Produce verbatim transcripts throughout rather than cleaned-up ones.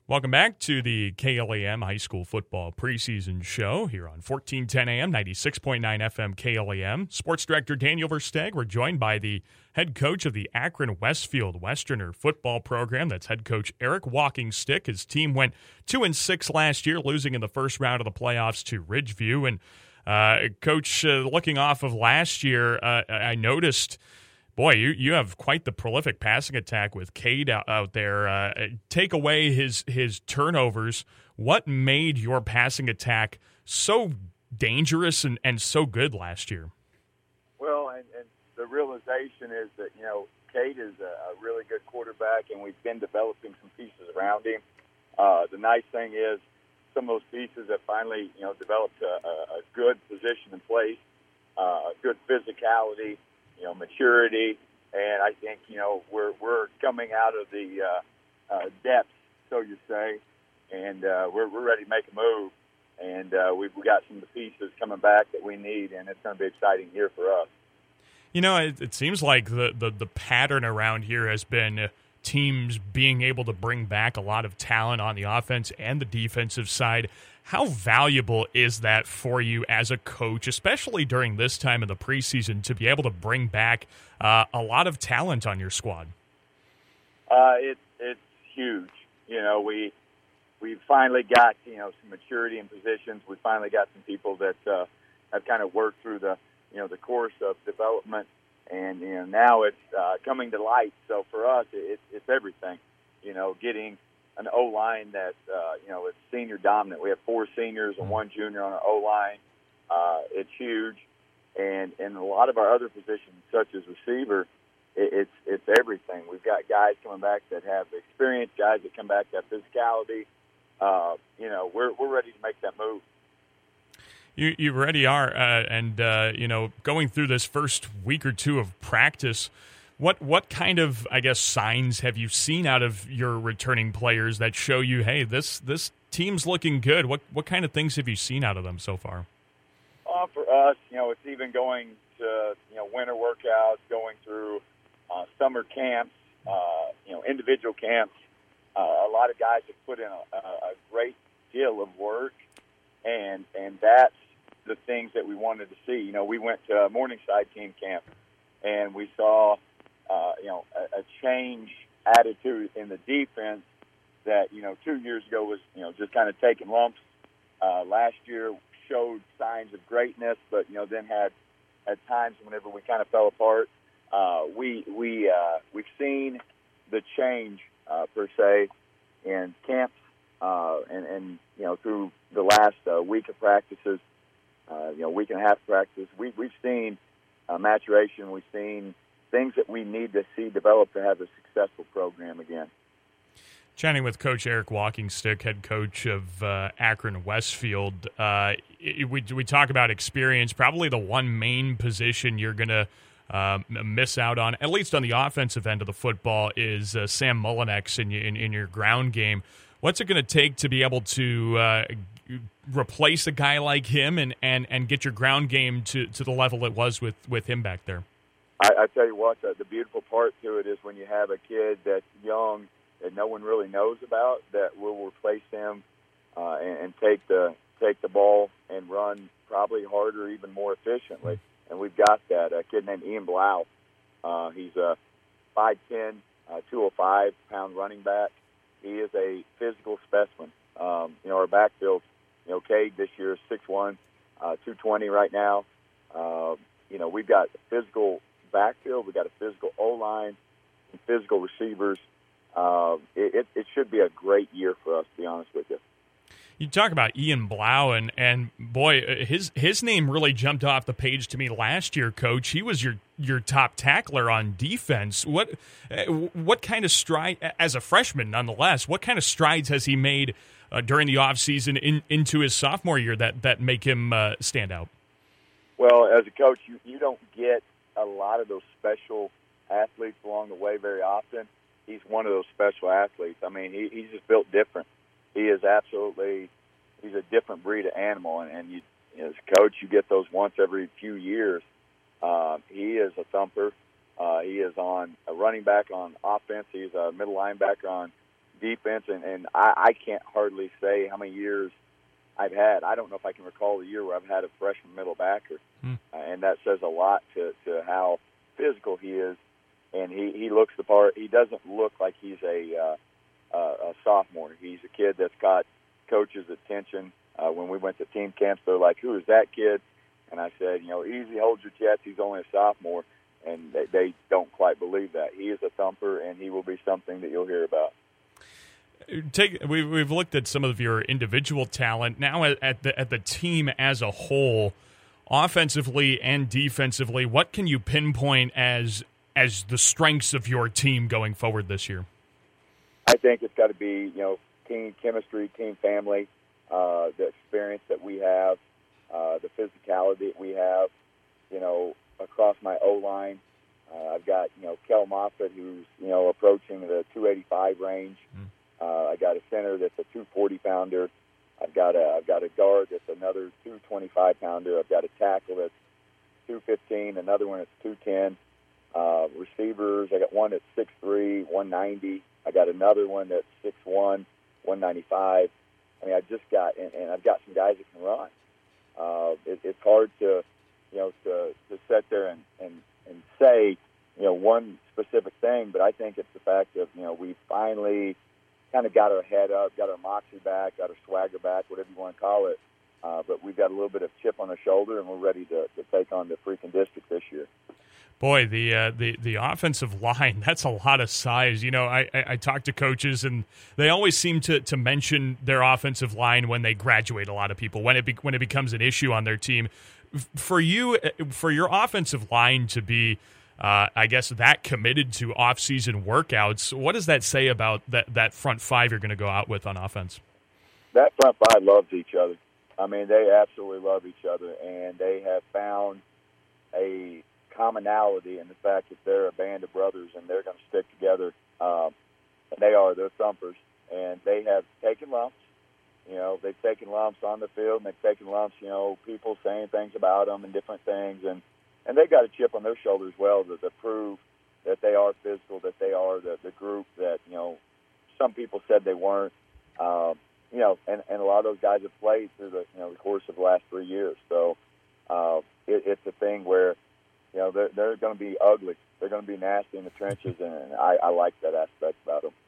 Welcome back to the K L A M High School Football Preseason Show here on fourteen ten A M, ninety-six point nine F M K L A M. Sports Director Daniel Versteg. We're joined by the head coach of the Akron Westfield Westerner football program. That's head coach Eric Walkingstick. His team went two and six last year, losing in the first round of the playoffs to Ridgeview. And uh, Coach, uh, looking off of last year, uh, I noticed. Boy, you, you have quite the prolific passing attack with Cade out, out there. Uh, take away his his turnovers. What made your passing attack so dangerous and, and so good last year? Well, and, and the realization is that, you know, Cade is a, a really good quarterback, and we've been developing some pieces around him. Uh, the nice thing is some of those pieces have finally, you know, developed a, a good position in place, uh, good physicality, you know, maturity, and I think, you know, we're we're coming out of the uh, uh, depths, so you say, and uh, we're we're ready to make a move, and uh, we've we got some of the pieces coming back that we need, and it's going to be an exciting year for us. You know, it, it seems like the, the, the pattern around here has been teams being able to bring back a lot of talent on the offense and the defensive side. How valuable is that for you as a coach, especially during this time of the preseason, to be able to bring back uh, a lot of talent on your squad? Uh, it, it's huge. You know, we we finally got, you know, some maturity in positions. We finally got some people that uh, have kind of worked through the, you know, the course of development, and you know now it's uh, coming to light. So for us, it, it's everything. You know, getting an O-line that, uh, you know, it's senior dominant. We have four seniors and one junior on our O-line. Uh, it's huge. And in a lot of our other positions, such as receiver, it, it's it's everything. We've got guys coming back that have experience, guys that come back that have physicality. Uh, you know, we're we're ready to make that move. You you already are. Uh, and, uh, you know, going through this first week or two of practice, What what kind of, I guess, signs have you seen out of your returning players that show you, hey, this this team's looking good? What what kind of things have you seen out of them so far? Uh, for us, you know, it's even going to, you know, winter workouts, going through uh, summer camps, uh, you know, individual camps. Uh, a lot of guys have put in a, a great deal of work, and and that's the things that we wanted to see. You know, we went to Morningside team camp, and we saw – Uh, you know, a, a change attitude in the defense that, you know, two years ago was, you know, just kind of taking lumps. Uh, last year showed signs of greatness, but, you know, then had at times whenever we kind of fell apart. Uh, we, we, uh, we've seen the change, uh, per se, in camps uh, and, and, you know, through the last uh, week of practices, uh, you know, week and a half of practice. We, we've seen uh, maturation. We've seen things that we need to see develop to have a successful program again. Chatting with Coach Eric Walkingstick, head coach of uh, Akron Westfield. Uh, it, we, we talk about experience, probably the one main position you're going to uh, miss out on, at least on the offensive end of the football, is uh, Sam Mullinex in, in, in your ground game. What's it going to take to be able to uh, replace a guy like him and, and, and get your ground game to, to the level it was with, with him back there? I, I tell you what, the, the beautiful part to it is when you have a kid that's young that no one really knows about, that will replace him uh, and, and take the take the ball and run probably harder, even more efficiently. And we've got that. A kid named Ian Blau. Uh, he's a five ten, uh, two oh five pound running back. He is a physical specimen. Um, you know, our backfield, you know, Cade this year is six one, uh, two twenty right now. Uh, you know, we've got physical backfield, we got a physical O-line, and physical receivers. Uh, it, it should be a great year for us, to be honest with you. You talk about Ian Blau, and, and boy, his his name really jumped off the page to me last year, Coach. He was your, your top tackler on defense. What what kind of stride, as a freshman nonetheless, what kind of strides has he made uh, during the offseason in, into his sophomore year that, that make him uh, stand out? Well, as a coach, you, you don't get a lot of those special athletes along the way very often. He's one of those special athletes. I mean, he, he's just built different. He is absolutely, he's a different breed of animal. And, and you, as a coach, you get those once every few years. Uh, he is a thumper. Uh, he is on a running back on offense. He's a middle linebacker on defense, and, and I, I can't hardly say how many years I've had. I don't know if I can recall a year where I've had a freshman middle backer, hmm. uh, and that says a lot to, to how physical he is, and he, he looks the part. He doesn't look like he's a, uh, a sophomore. He's a kid that's got coaches' attention. Uh, when we went to team camps, they're like, "Who is that kid?" And I said, "You know, easy, hold your chest. He's only a sophomore." And they, they don't quite believe that. He is a thumper, and he will be something that you'll hear about. Take we've we've looked at some of your individual talent. Now at, at the at the team as a whole, offensively and defensively, what can you pinpoint as as the strengths of your team going forward this year? I think it's got to be, you know, team chemistry, team family, uh, the experience that we have, uh, the physicality that we have. You know, across my O-line, uh, I've got, you know, Kel Moffitt, who's, you know, approaching the two eighty-five range. Mm. Uh, I got a center that's a two forty pounder. I've got a I've got a guard that's another two twenty-five pounder. I've got a tackle that's two fifteen, another one that's two ten. Uh, receivers, I got one that's six three, one ninety. I got another one that's six one, one ninety-five. I mean, I just got, and, and I've got some guys that can run. Uh, it, it's hard to, you know, to, to sit there and, and, and say, you know, one specific thing, but I think it's the fact that, you know, we finally kind of got our head up, got our moxie back, got our swagger back, whatever you want to call it. Uh, but we've got a little bit of chip on our shoulder, and we're ready to, to take on the freaking district this year. Boy, the uh, the the offensive line, that's a lot of size. You know, I, I, I talk to coaches, and they always seem to, to mention their offensive line when they graduate a lot of people, when it be, when it becomes an issue on their team. For you, for your offensive line to be, uh, I guess, that committed to off-season workouts, what does that say about that, that front five you're going to go out with on offense? That front five loves each other. I mean, they absolutely love each other, and they have found a commonality in the fact that they're a band of brothers and they're going to stick together. Um, and they are, they're thumpers, and they have taken lumps. You know, they've taken lumps on the field, and they've taken lumps, you know, people saying things about them and different things. And, and they've got a chip on their shoulder as well to, to prove that they are physical, that they are the, the group that, you know, some people said they weren't. Um, you know, and, and a lot of those guys have played through the, you know, the course of the last three years. So uh, it, it's a thing where, you know, they're, they're going to be ugly. They're going to be nasty in the trenches, and I, I like that aspect about them.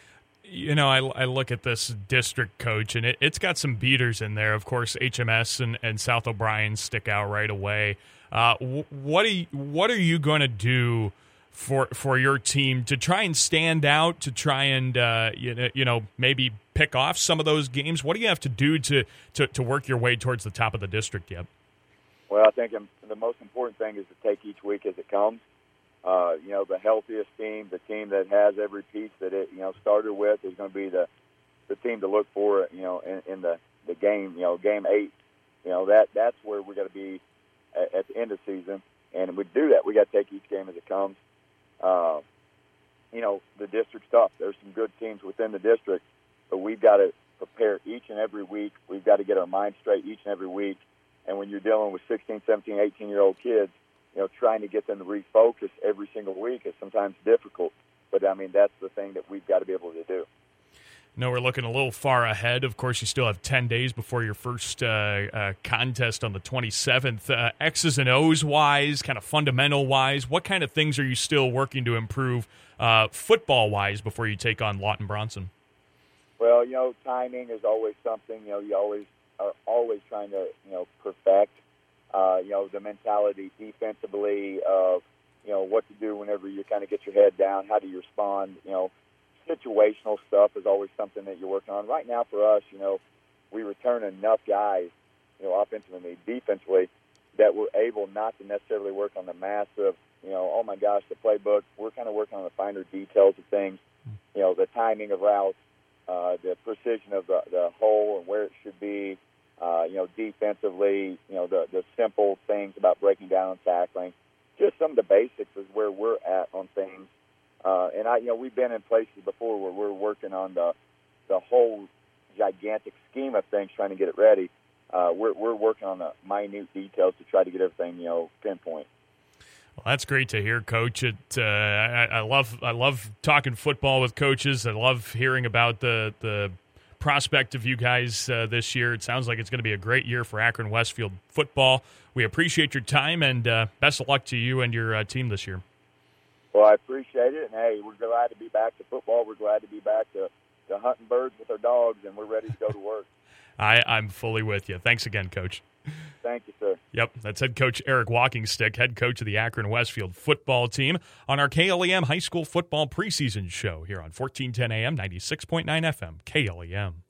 You know, I, I look at this district coach, and it, it's got some beaters in there. Of course, H M S and, and South O'Brien stick out right away. Uh, what are you, what are you going to do for for your team to try and stand out, to try and uh, you know, you know maybe pick off some of those games? What do you have to do to, to, to work your way towards the top of the district yet? Well, I think the most important thing is to take each week as it comes. Uh, you know, the healthiest team, the team that has every piece that it, you know, started with is going to be the, the team to look for, you know, in, in the, the game, you know, game eight. You know, that that's where we're going to be at, at the end of the season. And we do that. We got to take each game as it comes. Uh, you know, the district's tough. There's some good teams within the district, but we've got to prepare each and every week. We've got to get our minds straight each and every week. And when you're dealing with sixteen, seventeen, eighteen-year-old kids, you know, trying to get them to refocus every single week is sometimes difficult. But, I mean, that's the thing that we've got to be able to do. No, we're looking a little far ahead. Of course, you still have ten days before your first uh, uh, contest on the twenty-seventh. Uh, X's and O's wise, kind of fundamental wise, what kind of things are you still working to improve uh, football wise before you take on Lawton Bronson? Well, you know, timing is always something. You know, you always are always trying to, you know, perfect. Uh, you know, the mentality defensively of, you know, what to do whenever you kind of get your head down. How do you respond? You know, situational stuff is always something that you're working on. Right now for us, you know, we return enough guys, you know, offensively, defensively, that we're able not to necessarily work on the massive, you know, oh my gosh, the playbook. We're kind of working on the finer details of things, you know, the timing of routes, uh, the precision of the, the hole and where it should be. Uh, you know, defensively, you know, the, the simple things about breaking down and tackling. Just some of the basics is where we're at on things. Uh, and, I, you know, we've been in places before where we're working on the the whole gigantic scheme of things, trying to get it ready. Uh, we're, we're working on the minute details to try to get everything, you know, pinpoint. Well, that's great to hear, Coach. It, uh, I, I love I love talking football with coaches. I love hearing about the the prospect of you guys uh, this year. It sounds like it's going to be a great year for Akron Westfield football. We appreciate your time, and uh, best of luck to you and your uh, team this year. Well, I appreciate it, and hey, we're glad to be back to football. We're glad to be back to, to hunting birds with our dogs, and we're ready to go to work. I, I'm fully with you. Thanks again, Coach. Thank you, sir. Yep, that's head coach Eric Walkingstick, head coach of the Akron Westfield football team, on our K L E M High School Football preseason show here on fourteen ten A M, ninety-six point nine F M, K L E M.